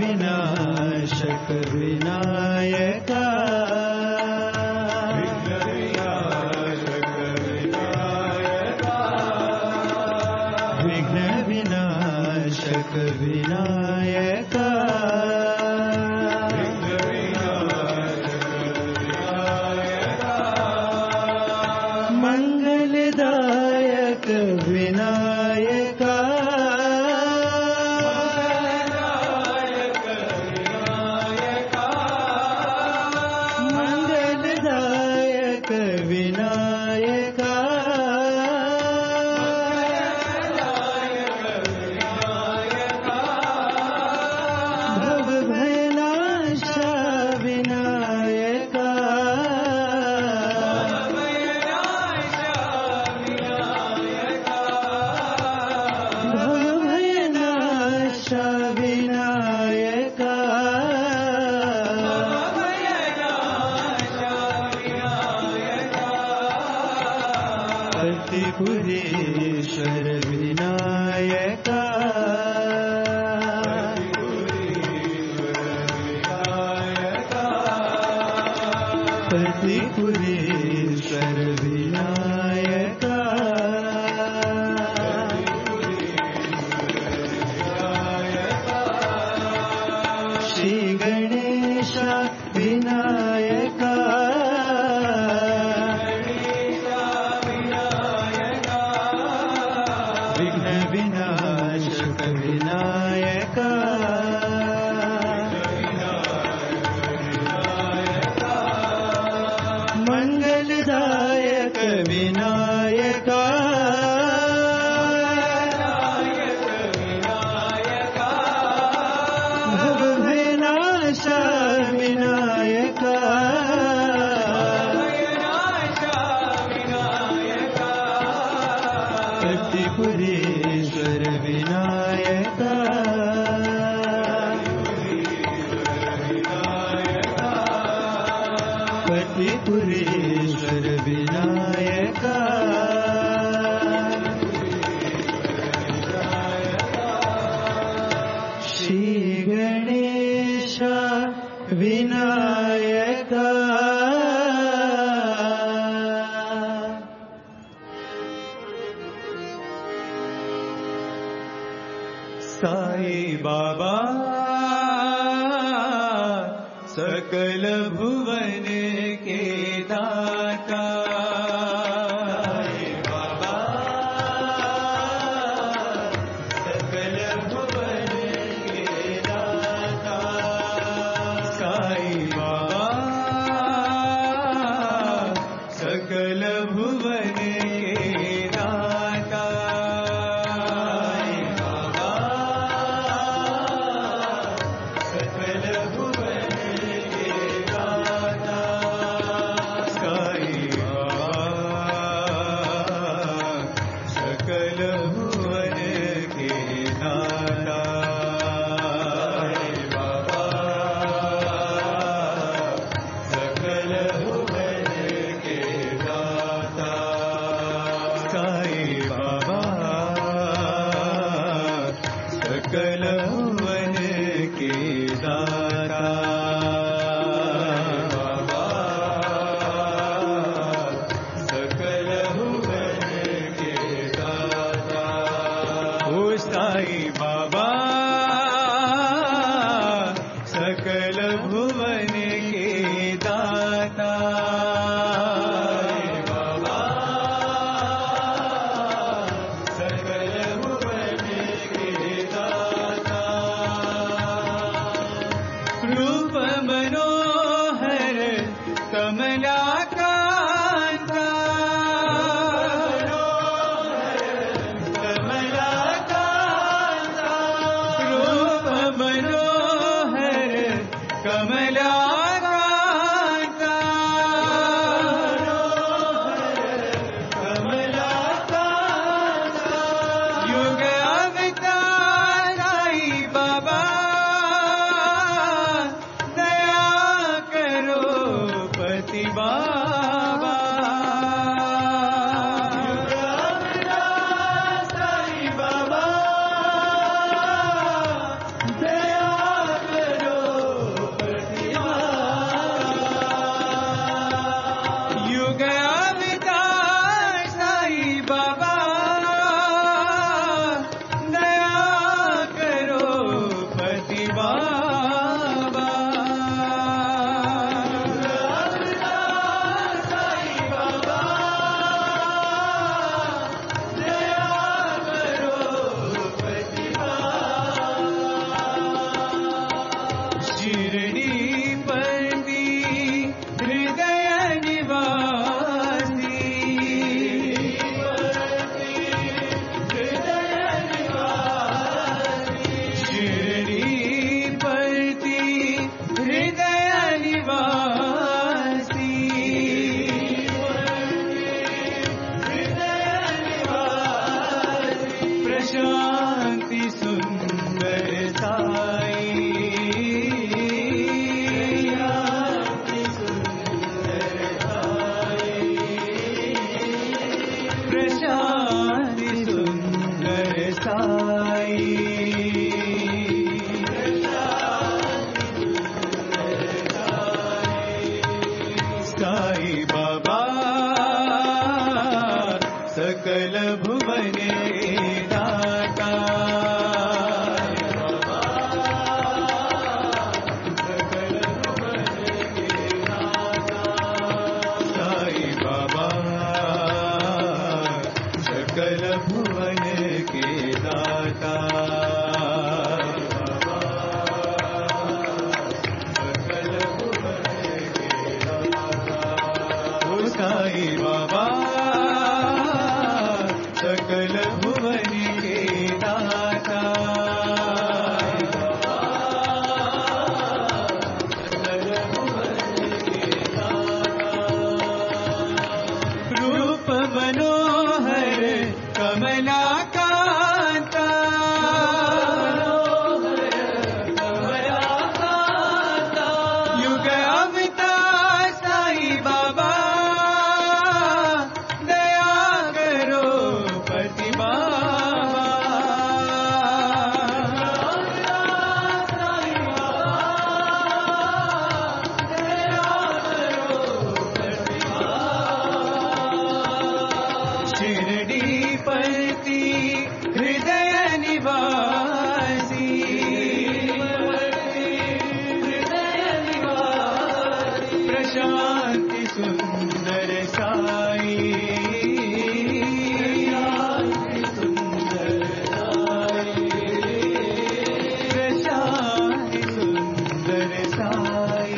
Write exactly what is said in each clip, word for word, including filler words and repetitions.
विनाशक विनायक विघ्न विनाशक विनायक मंगलदायक विनायक मंगलदायक विनायक भव भयनाश विनायक पतिपुरेश्वर विनायक पतिपुरेश्वर विनायक श्री गणेश विनायक विघ्न विनाशक विनायक मंगलदायक विनायक भव भयनाश विनायक पतिपुरेश्वर विनायक पतिपुरेश्वर विनायक श्री गणेश विनायक साई बाबा सकल भुवन के दाता साई बाबा सकल भुवन के दाता साई बाबा सकल भुवन के दाता बाबा साईं बाबा दया करो पति बाबा शिरडी परती हृदय निवासी शिरडी परती हृदय निवासी प्रशांति सुंदर साई प्रशांति सुंदर साई साई बाबा सकल भुवन दाता साई बाबा सकल भुवन के दाता साई बाबा सकल भुवन के दाता रूप मनोहर कमला कांता युग अवतार साई बाबा दया करो पति बाबा शिरडी परती हृदय निवासी प्रशांति सुंदर साई प्रशांति सुंदर साई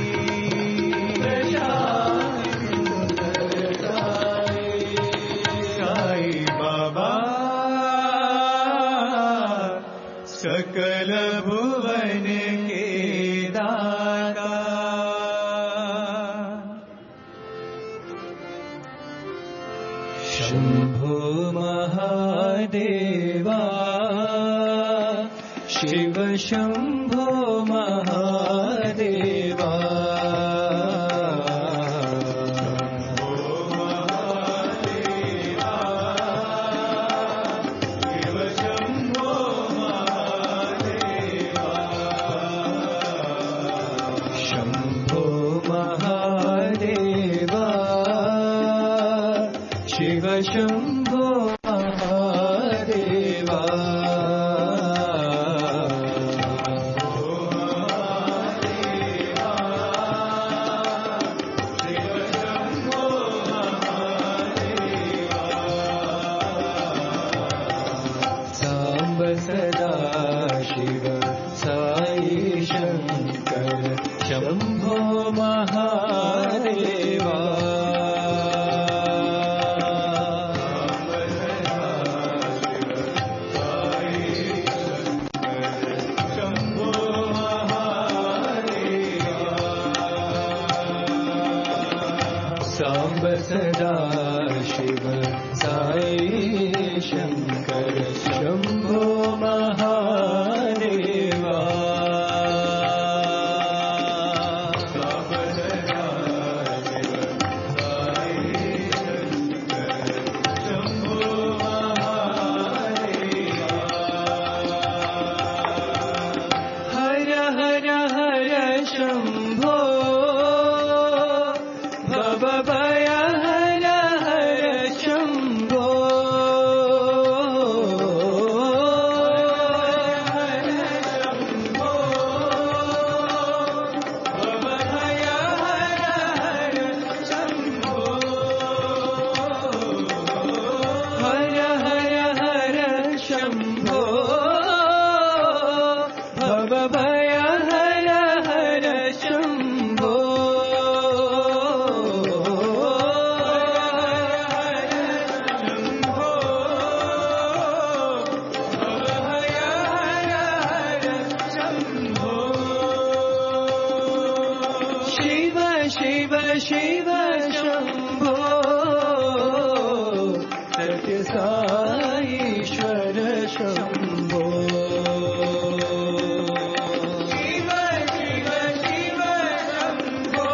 साई बाबा सकल भुवन के दाता शंभो महादेवा शिव शंभो महादेवा शंभो महादेवा शिव शंभो महादेवा सांब सदा शिव साई शंकर शंभो महादेवा सांब सदा शिव साई शंकर शंभो महादेवा हर हर हर शंभो भय हर हर शंभो हर शंभो शिव शिव शंभो सत्य साईश्वर शंभो शिव शिव शिव शंभो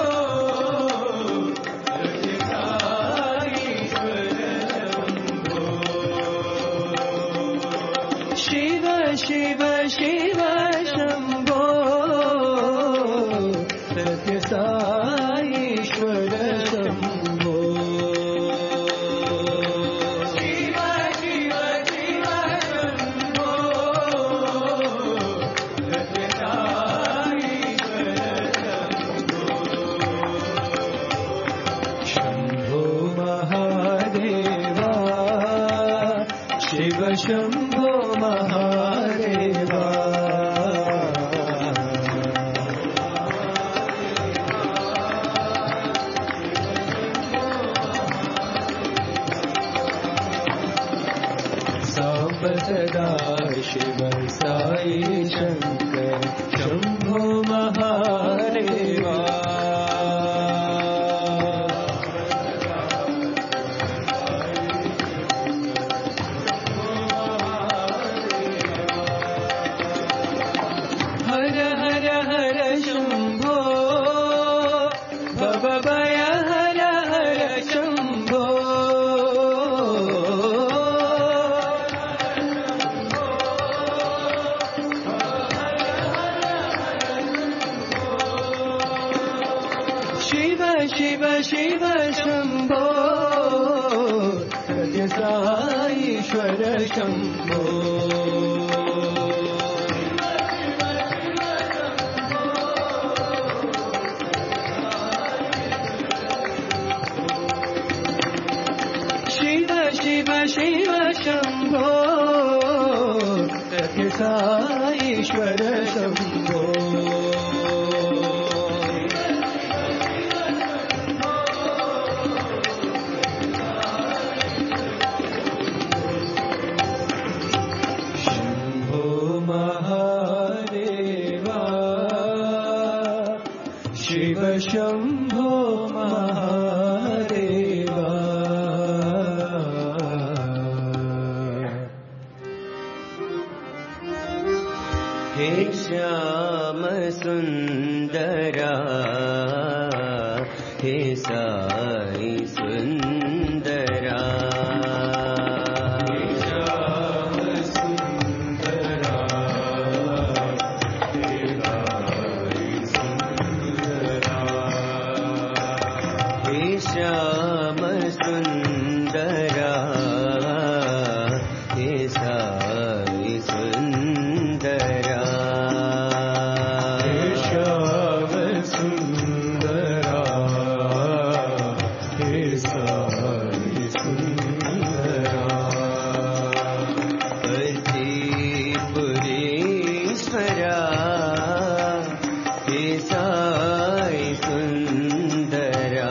सत्य साईश्वर शंभो शिव शिव शिव शंभो सत्य साईश्वर शंभो शिव शिव शिव शंभो सत्य साईश्वर शंभो शंभो महादेवा शिव शंभो महादेवा सदा शिव साई शंकर शंभो महादेवा हर हर हर शंभो भव भय हर हर शंभो शिव शिव शिव शंभो सत्य साईश्वर शंभो शिव शिव शिव शंभो सत्य साईश्वर शंभो शिव शंभो महादेवा हे श्याम सुंदरा हे साई सुंदरा श्याम सुंदरा हे साई सुंदरा हे श्याम सुंदरा हे साई सुंदरा पतिपुरीश्वरा हे साई सुंदरा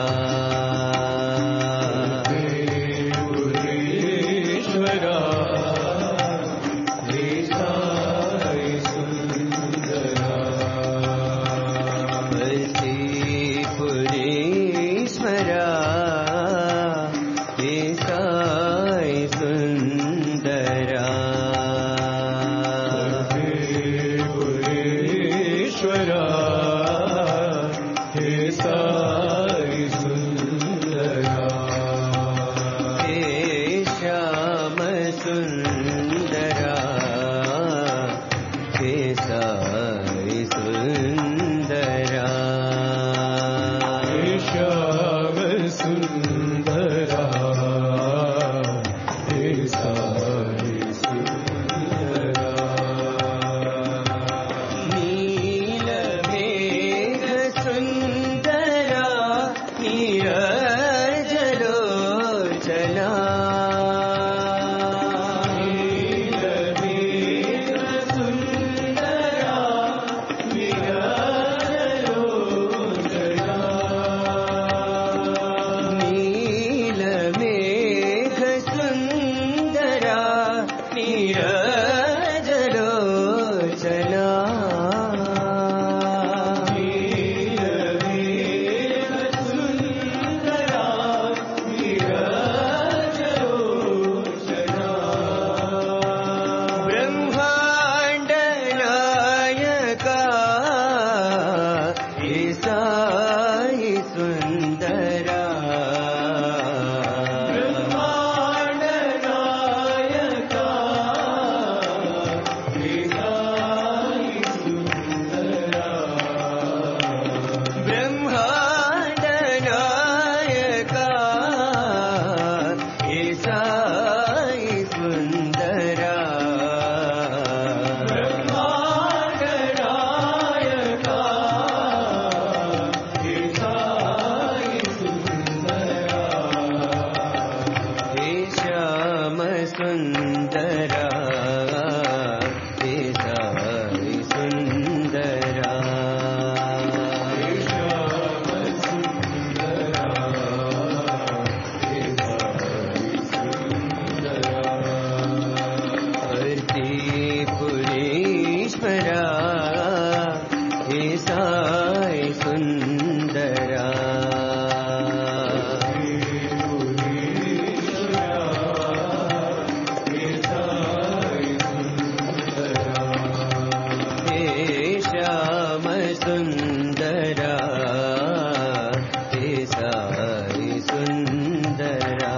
नील सुंदरा हे साई सुंदरा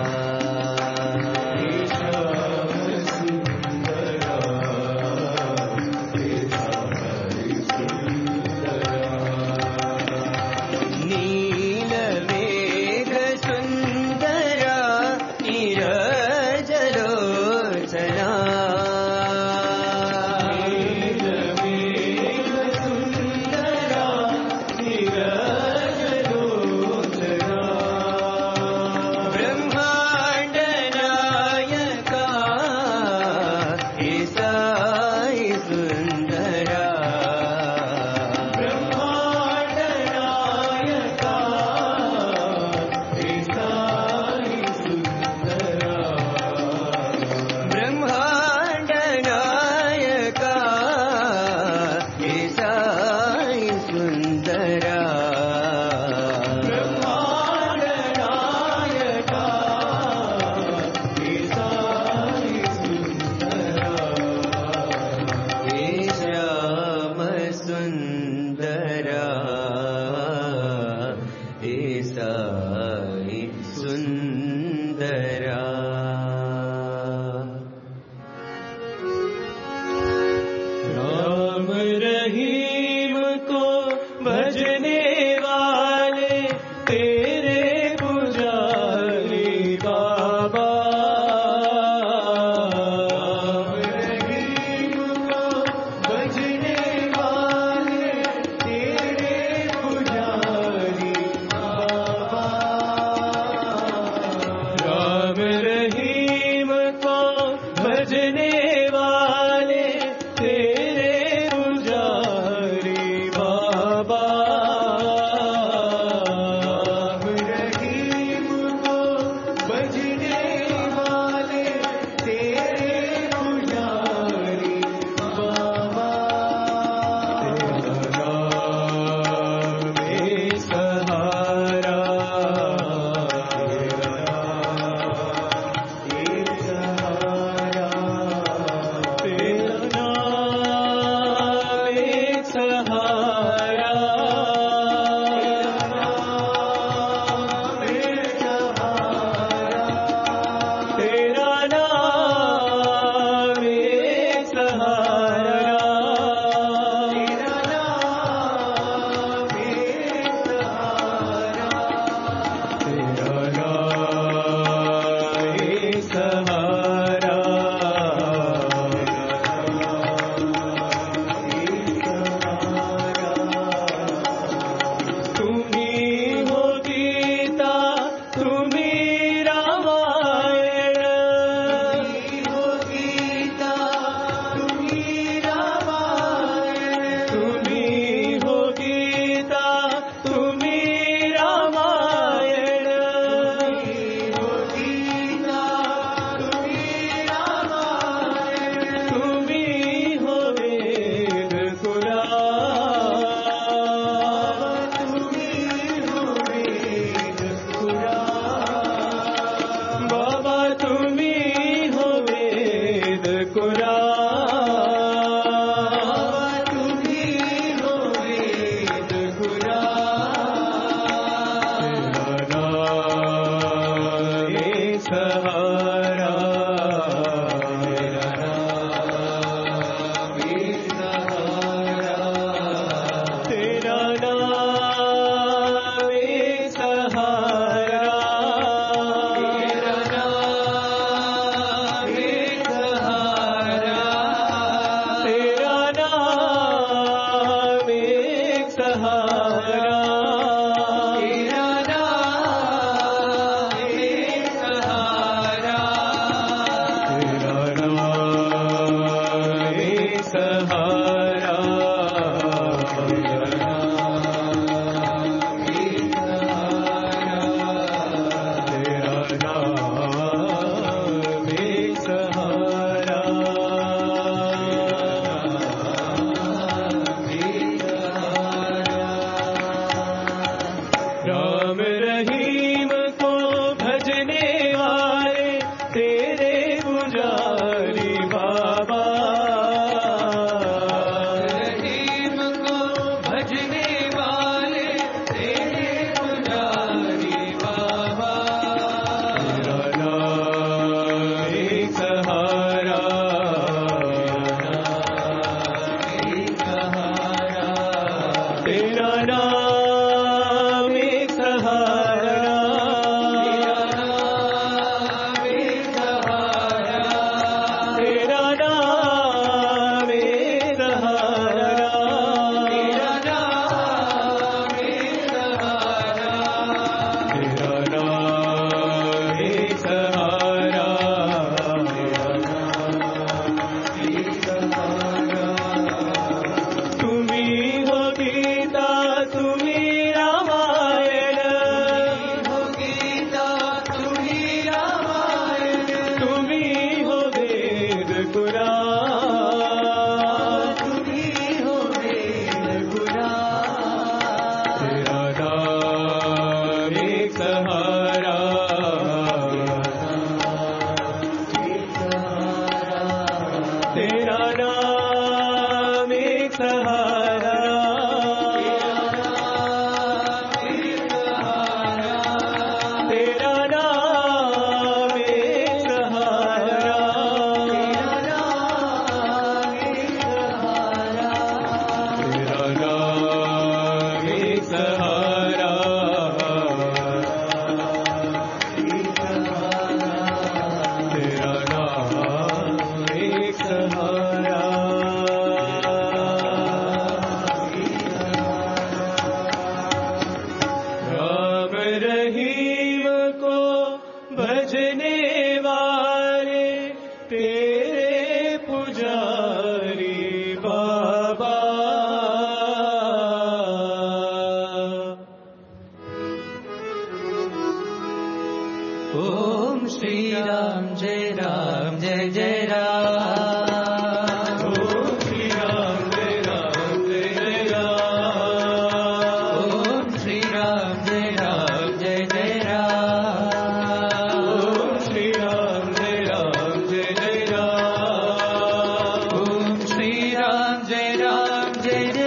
श्री राम जय राम जय जय राम ओम श्री राम जय राम जय जय राम ओम श्री राम जय राम जय जय राम ओम श्री राम जय राम जय जय राम ओम श्री राम जय राम जय जय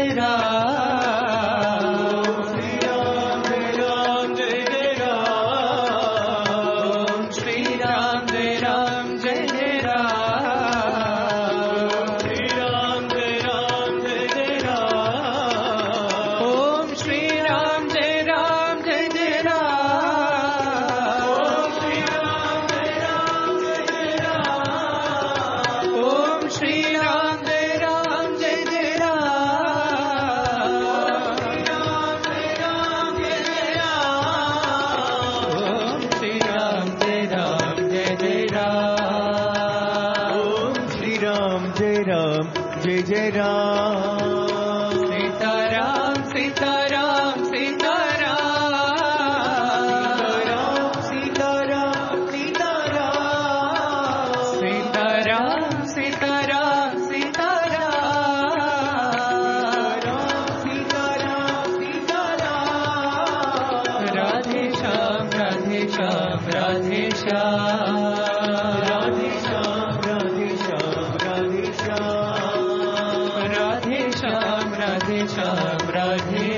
राम श्री राम जय राम जय जय राम श्री राम जय राम जय जय राम श्री राम जय राम जय जय राम ओम श्री राम जय राम जय जय राम ओम श्री राम जय राम जय जय राम ओम श्री राम जय राम जय जय राम ओम श्री राम जय राम जय जय राम सीताराम सीताराम सीताराम सीताराम सीताराम सीताराम सीताराम सीताराम सीताराम सीताराम राधे श्याम राधे श्याम राधे श्याम राधे श्याम राधे श्याम राधे श्याम राधे श्याम राधे श्याम राधे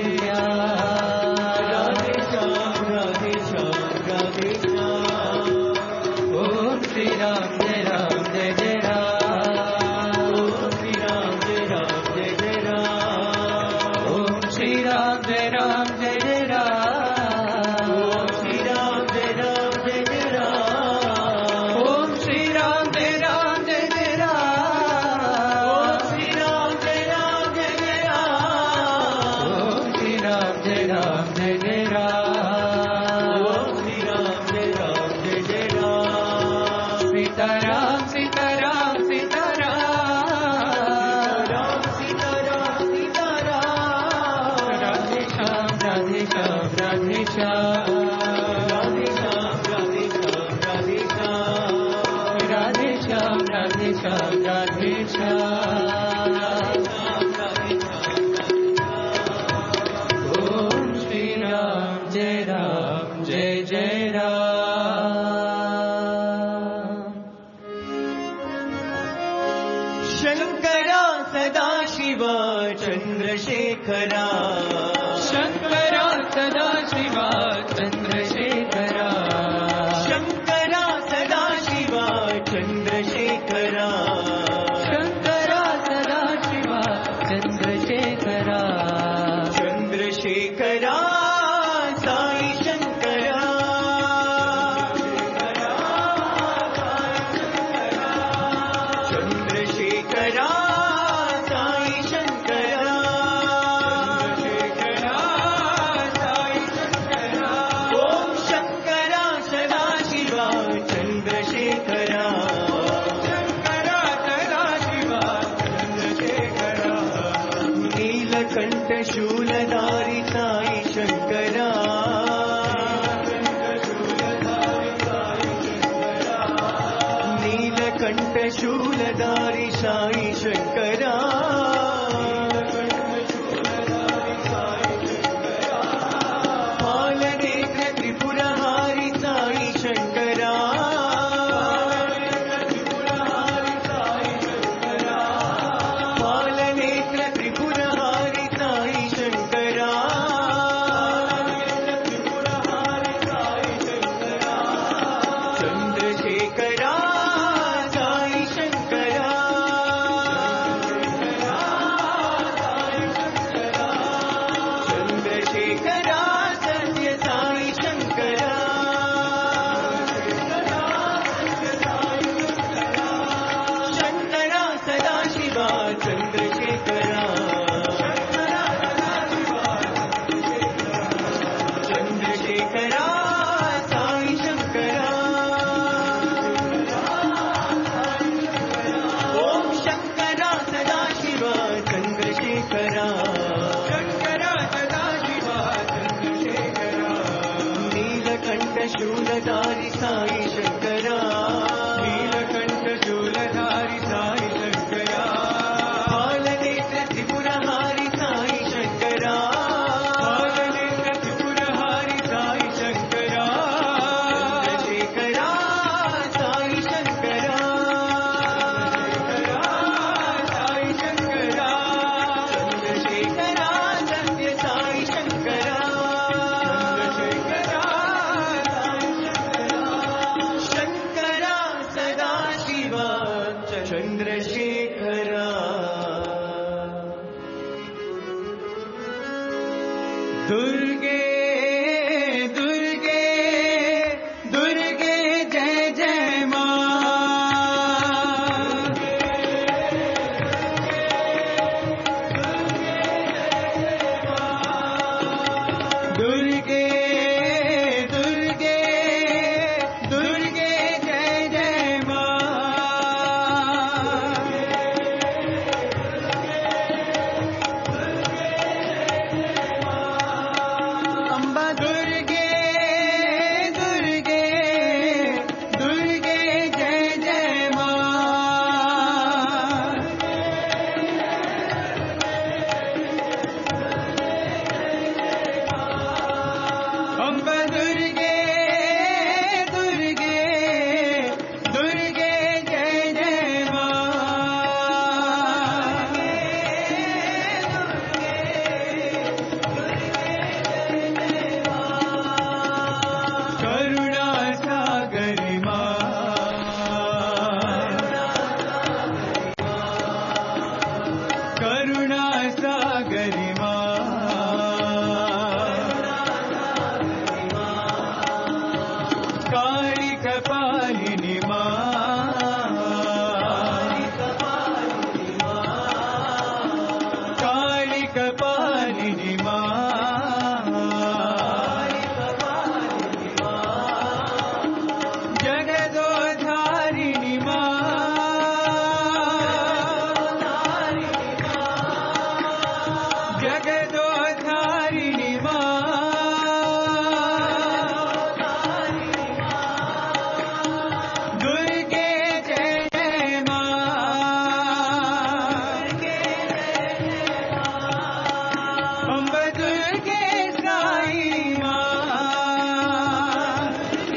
श्याम राधे श्याम राधे श्याम ओम श्री राम जय राम जय जय राम ओम श्री राम जय राम जय जय राम ओम श्री राम जय राम जय जय राम ओम श्री राम जय राम जय जय राम ओम श्री राम जय राम जय जय राम ओम श्री राम जय राम जय जय राम ओम श्री राम जय राम जय जय राम ओम श्री राम जय राम जय जय राम सीताराम सीताराम सीताराम सीताराम सीताराम राधे श्याम राधे श्याम राधे श्याम राधे श्याम राधे श्याम राधे श्याम राधे श्याम राधे श्याम राधे श्याम ओम श्री राम जय राम जय जय राम शंकरा सदाशिवा चंद्रशेखरा शंकरा सदाशिवा चंद्रशेखरा शंकरा सदाशिवा चंद्रशेखरा शंकरा सदाशिवा चंद्रशेखरा चंद्रशेखरा साई शंकरा चंद्रशेखरा साई शंकरा चंद्रशेखरा साई शंकरा ओम शंकरा सदाशिवा चंद्रशेखरा शंकरा सदाशिवा चंद्रशेखरा नीलकंठ शूलधारी साई शंकरा नीलकंठ शूलधारी साई शंकरा पालनेत्र त्रिपुरहारी साई शंकरा पालनेत्र त्रिपुरहारी साई शंकरा दुर्गे दुर्गे दुर्गे जय जय मां दुर्गे दुर्गे दुर्गे जय जय मां अम्बा दुर्गे दुर्गे दुर्गे जय जय मां अम्बा दुर्गे दुर्गे दुर्गे जय जय मां करुणा सागर मां करुणा सागर मां काली कपालिनी मां काली कपालिनी मां जगदोधारिणी मां जगदोधारिणी मां दुर्गे जय जय मां अम्बा दुर्गे साई मां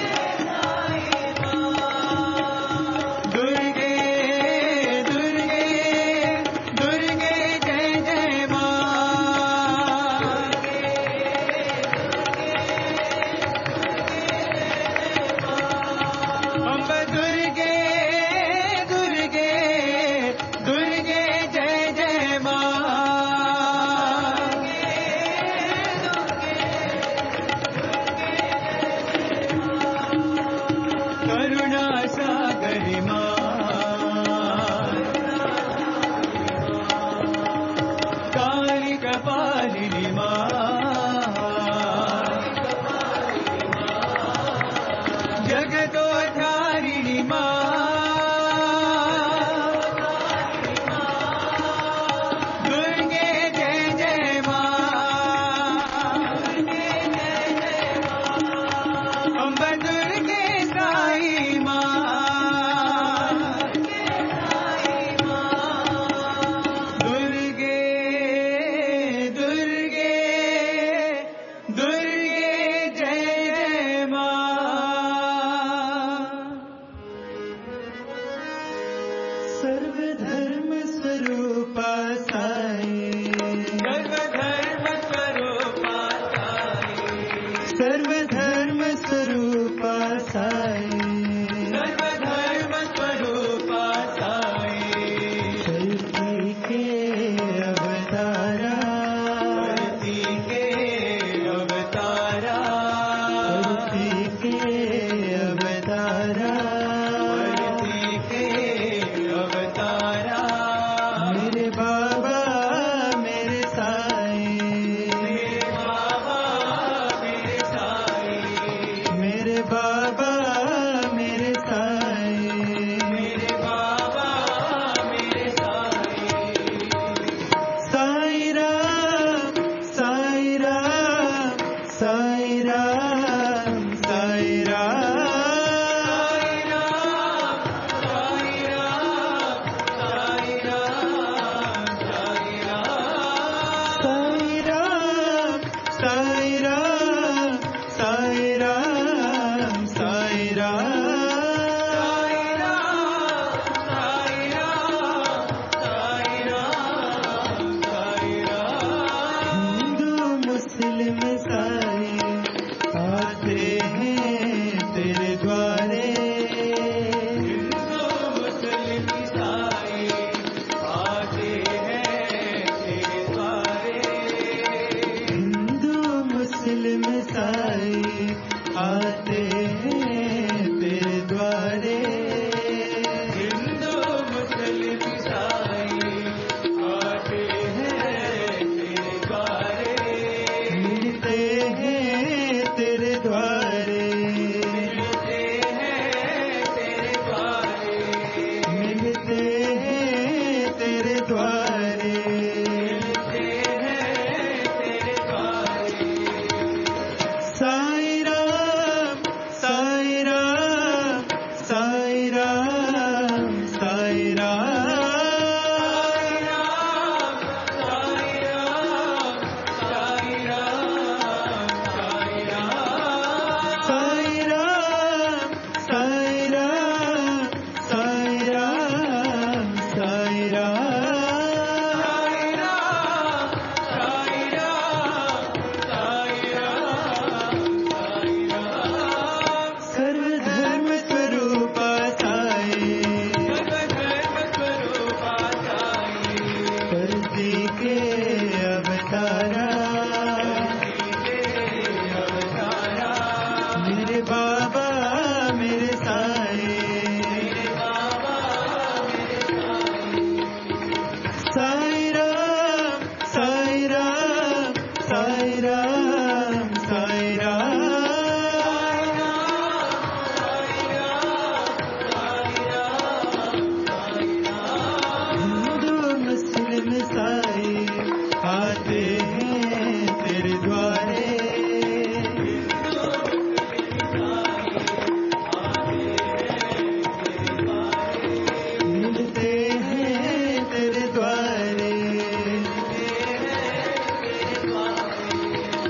दुर्गे दुर्गे दुर्गे जय जय मां साई राम साई राम हिंदू मुस्लिम ईसाई आते हैं तेरे द्वारे मिलते हैं तेरे द्वारे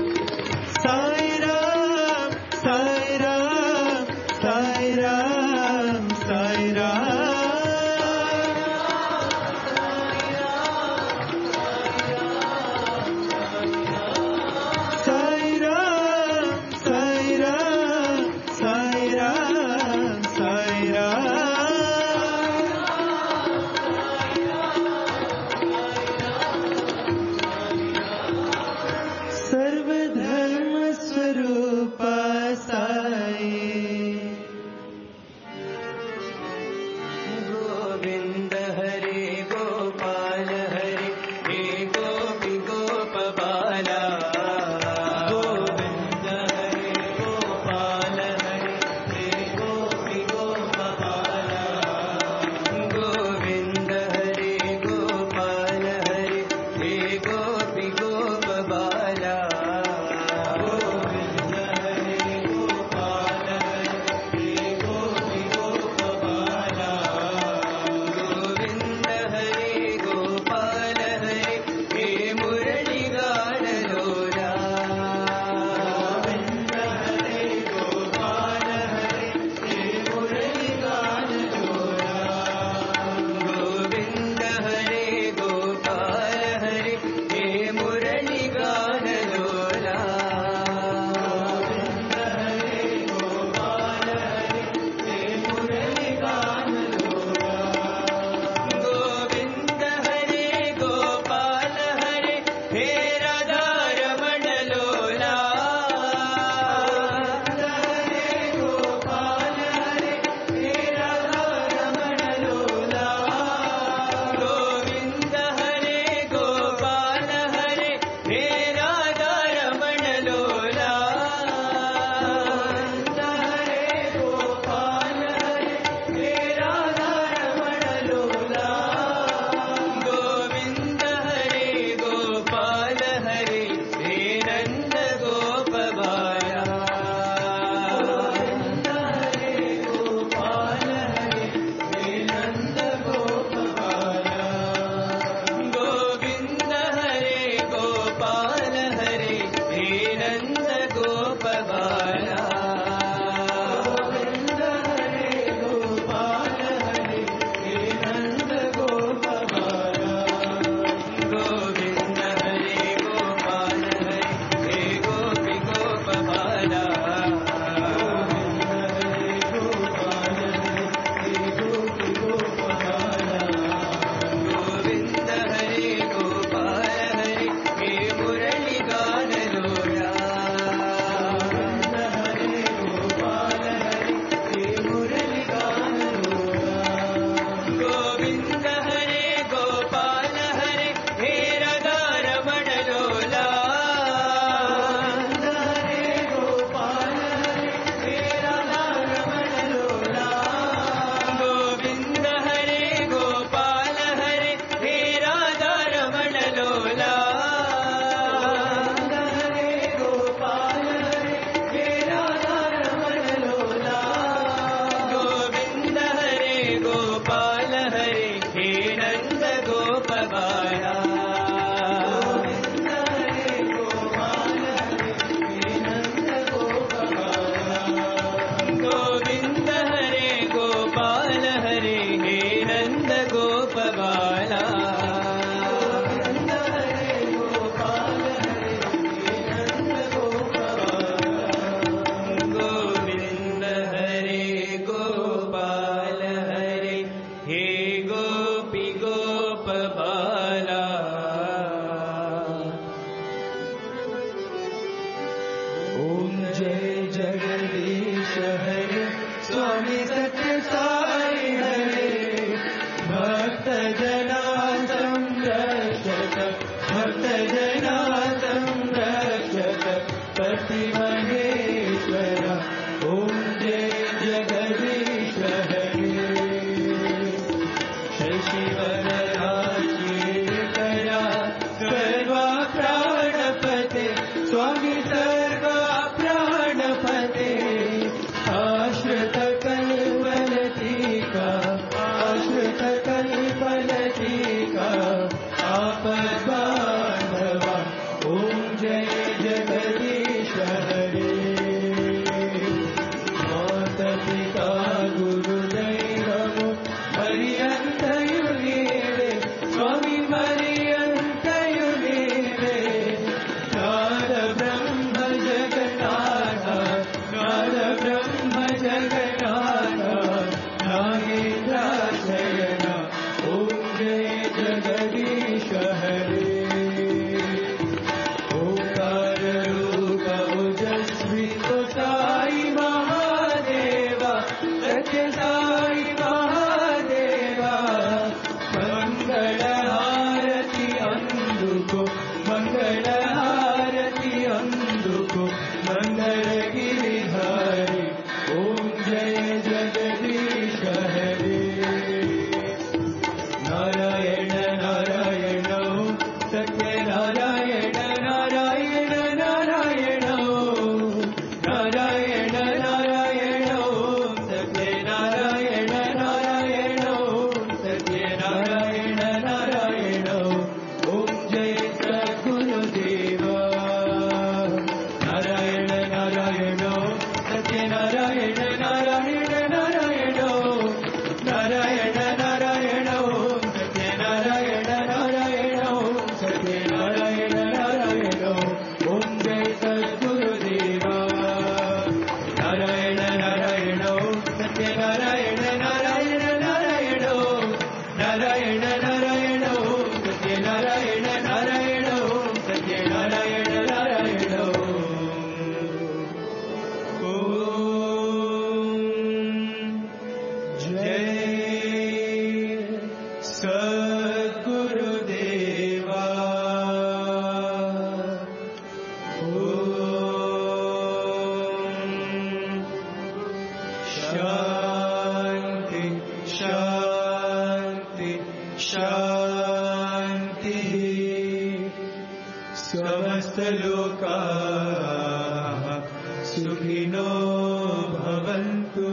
समस्तलोकाः सुखिनो भवन्तु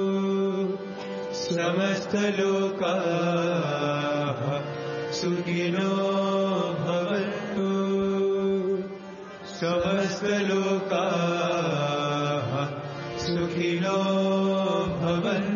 समस्तलोकाः सुखिनो भवन्तु समस्तलोकाः सुखिनो भवन्तु